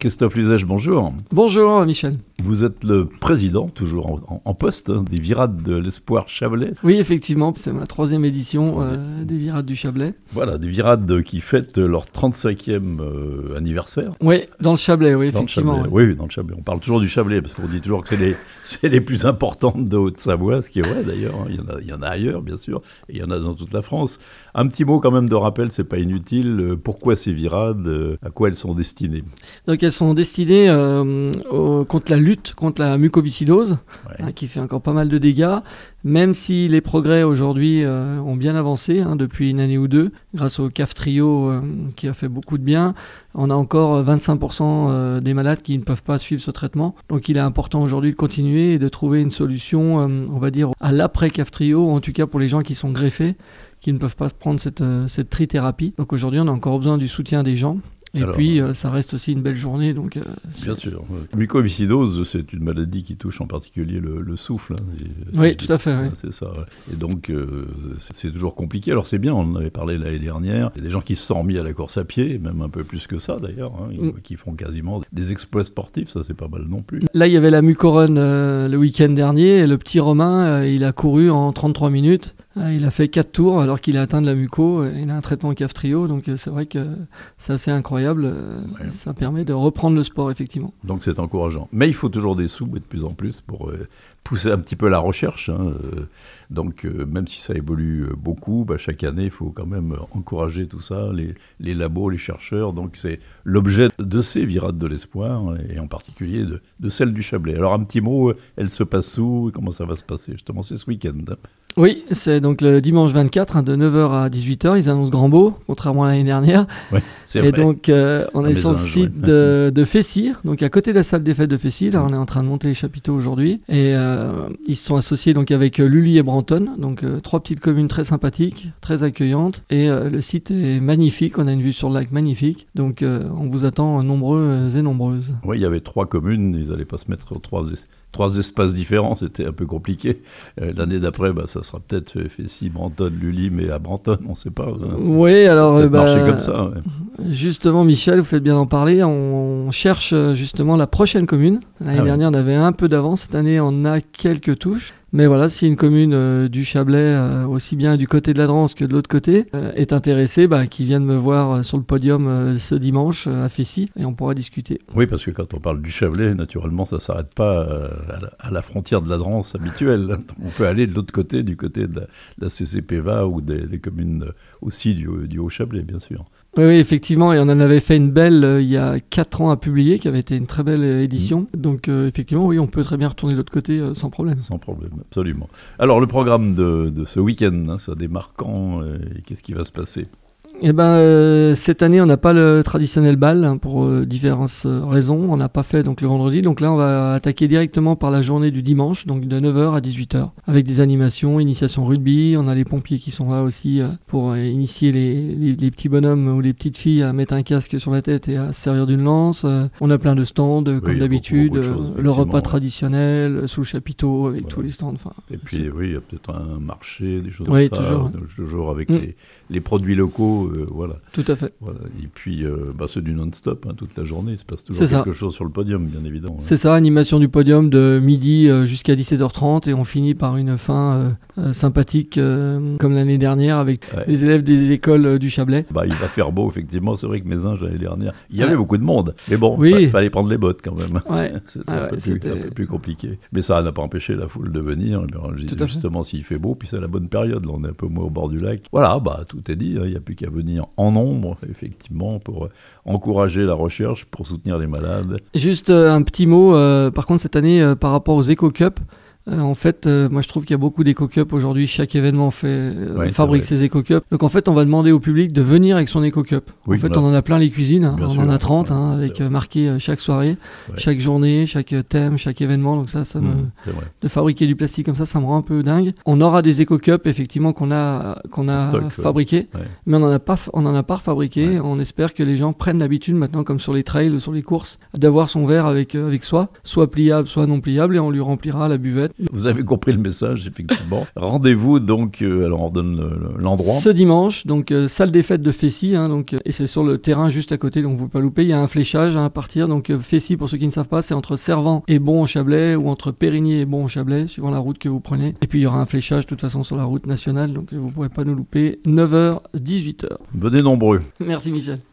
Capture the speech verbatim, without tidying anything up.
Christophe Luzèche, bonjour. Bonjour Michel. Vous êtes le président, toujours en, en, en poste, hein, des Virades de l'Espoir Chablais. Oui, effectivement, c'est ma troisième édition euh, des Virades du Chablais. Voilà, des Virades qui fêtent leur trente-cinquième euh, anniversaire. Oui, dans le Chablais, oui, dans effectivement. Le Chablais. Oui, dans le Chablais. On parle toujours du Chablais, parce qu'on dit toujours que c'est les, c'est les plus importantes de Haute-Savoie, ce qui est vrai d'ailleurs. Hein. Il y en a, il y en a ailleurs, bien sûr, et il y en a dans toute la France. Un petit mot quand même de rappel, c'est pas inutile. Pourquoi ces Virades, à quoi elles sont destinées? Donc elles sont destinées euh, au, contre la lutte contre la mucoviscidose, ouais. hein, qui fait encore pas mal de dégâts, même si les progrès aujourd'hui euh, ont bien avancé hein, depuis une année ou deux, grâce au C A F Trio euh, qui a fait beaucoup de bien. On a encore vingt-cinq pour cent euh, des malades qui ne peuvent pas suivre ce traitement. Donc il est important aujourd'hui de continuer et de trouver une solution, euh, on va dire, à l'après-C A F Trio, en tout cas pour les gens qui sont greffés, qui ne peuvent pas prendre cette, euh, cette trithérapie. Donc aujourd'hui, on a encore besoin du soutien des gens. Et Alors, puis, euh, ça reste aussi une belle journée. Donc, euh, bien sûr. La mucoviscidose, c'est une maladie qui touche en particulier le, le souffle. Hein. C'est, oui, c'est, tout à fait. Oui. C'est ça. Et donc, euh, c'est, c'est toujours compliqué. Alors, c'est bien, on en avait parlé l'année dernière. Il y a des gens qui se sont remis à la course à pied, même un peu plus que ça d'ailleurs, hein, mm. qui font quasiment des exploits sportifs. Ça, c'est pas mal non plus. Là, il y avait la Mucorun euh, le week-end dernier. Et le petit Romain, euh, il a couru en trente-trois minutes. Il a fait quatre tours alors qu'il a atteint de la muco. Il a un traitement C A F Trio, donc c'est vrai que c'est assez incroyable. Ouais. Ça permet de reprendre le sport, effectivement. Donc c'est encourageant. Mais il faut toujours des sous, et de plus en plus, pour euh, pousser un petit peu la recherche. Hein. Donc euh, même si ça évolue beaucoup, bah, chaque année, il faut quand même encourager tout ça, les, les labos, les chercheurs. Donc c'est l'objet de ces Virades de l'Espoir, et en particulier de, de celle du Chablais. Alors un petit mot, elle se passe où? Comment ça va se passer? Justement, c'est ce week-end. Hein. Oui, c'est donc le dimanche vingt-quatre, hein, de neuf heures à dix-huit heures. Ils annoncent grand beau, contrairement à l'année dernière. Ouais, c'est et vrai. donc, euh, on à est sur le site ouais. de, de Fessy, donc à côté de la salle des fêtes de Fessy. Là, on est en train de monter les chapiteaux aujourd'hui. Et euh, ils se sont associés donc, avec Lully et Branton, donc euh, trois petites communes très sympathiques, très accueillantes. Et euh, le site est magnifique, on a une vue sur le lac magnifique. Donc, euh, on vous attend nombreux et nombreuses. Oui, il y avait trois communes, ils n'allaient pas se mettre aux trois Trois espaces différents, c'était un peu compliqué. Euh, l'année d'après, bah, ça sera peut-être Fessy, Branton, Lully, mais à Branton, on ne sait pas. Hein. Oui, alors... Peut-être bah, marcher comme ça. Ouais. Justement, Michel, vous faites bien d'en parler. On cherche justement la prochaine commune. L'année ah dernière, ouais. on avait un peu d'avance. Cette année, on a quelques touches. Mais voilà, si une commune euh, du Chablais, euh, aussi bien du côté de la Drance que de l'autre côté, euh, est intéressée, bah, qui vienne me voir euh, sur le podium euh, ce dimanche euh, à Fessy, et on pourra discuter. Oui, parce que quand on parle du Chablais, naturellement, ça ne s'arrête pas euh, à, la, à la frontière de la Drance habituelle. On peut aller de l'autre côté, du côté de la, de la C C P V A ou des, des communes aussi du, du Haut-Chablais, bien sûr. Oui, oui, effectivement, et on en avait fait une belle euh, il y a quatre ans à publier, qui avait été une très belle euh, édition. Mmh. Donc euh, effectivement, oui, on peut très bien retourner de l'autre côté euh, sans problème. Sans problème, absolument. Alors le programme de, de ce week-end, hein, ça démarre quand euh, et qu'est-ce qui va se passer? Eh ben, euh, cette année, on n'a pas le traditionnel bal hein, pour euh, diverses euh, raisons. On n'a pas fait donc le vendredi. Donc là, on va attaquer directement par la journée du dimanche, donc de neuf heures à dix-huit heures, avec des animations, initiation rugby. On a les pompiers qui sont là aussi euh, pour euh, initier les, les, les petits bonhommes ou les petites filles à mettre un casque sur la tête et à se servir d'une lance. Euh, on a plein de stands, euh, comme oui, d'habitude. Beaucoup, beaucoup choses, le repas ouais. traditionnel euh, sous le chapiteau avec voilà. tous les stands. Et puis, c'est... oui, il y a peut-être un marché, des choses oui, comme ça. Toujours, toujours avec mm. les, les produits locaux. Euh, voilà. Tout à fait. Voilà. Et puis, euh, bah, c'est du non-stop, hein, toute la journée. Il se passe toujours c'est quelque ça. chose sur le podium, bien évidemment. C'est hein. ça, animation du podium de midi euh, jusqu'à dix-sept heures trente et on finit par une fin euh, euh, sympathique euh, comme l'année dernière avec ouais. les élèves des écoles euh, du Chablais. Bah, il va faire beau, effectivement. C'est vrai que Mézinges, l'année dernière, il y avait ouais. beaucoup de monde. Mais bon, il oui. fa- fallait prendre les bottes quand même. Ouais. C'était, ah un, peu ouais, plus, un peu plus compliqué. Mais ça n'a pas empêché la foule de venir. Tout justement, s'il fait beau, puis c'est la bonne période. Là, on est un peu moins au bord du lac. Voilà, bah, tout est dit. Il hein, n'y a plus qu'à venir en nombre, effectivement, pour encourager la recherche, pour soutenir les malades. Juste euh, un petit mot, euh, par contre, cette année, euh, par rapport aux Eco-Cup, Euh, en fait, euh, moi je trouve qu'il y a beaucoup d'éco-cups aujourd'hui. Chaque événement fait, euh, ouais, fabrique ses éco-cups. Donc en fait, on va demander au public de venir avec son éco-cup. Oui, en fait, bah, on en a plein les cuisines. Hein. On sûr, en a trente ouais, hein, avec euh, marqué euh, chaque soirée, ouais. chaque journée, chaque thème, chaque événement. Donc ça, ça mmh, me... de fabriquer du plastique comme ça, ça me rend un peu dingue. On aura des éco-cups effectivement qu'on a qu'on a stock, fabriqués, ouais. mais on n'en a pas on en a pas fabriqué. Ouais. On espère que les gens prennent l'habitude maintenant, comme sur les trails ou sur les courses, d'avoir son verre avec euh, avec soi, soit pliable, soit non pliable, et on lui remplira la buvette Vous avez compris le message, effectivement. Rendez-vous donc, euh, alors on donne l'endroit. Ce dimanche, donc euh, salle des fêtes de Fessy, hein, donc, et c'est sur le terrain juste à côté, donc vous ne pouvez pas louper. Il y a un fléchage hein, à partir. Donc euh, Fessy, pour ceux qui ne savent pas, c'est entre Servan et Bon-au-Chablais ou entre Périgny et Bon-au-Chablais, suivant la route que vous prenez. Et puis il y aura un fléchage de toute façon sur la route nationale, donc euh, vous ne pourrez pas nous louper. neuf heures, dix-huit heures. Venez nombreux. Merci Michel.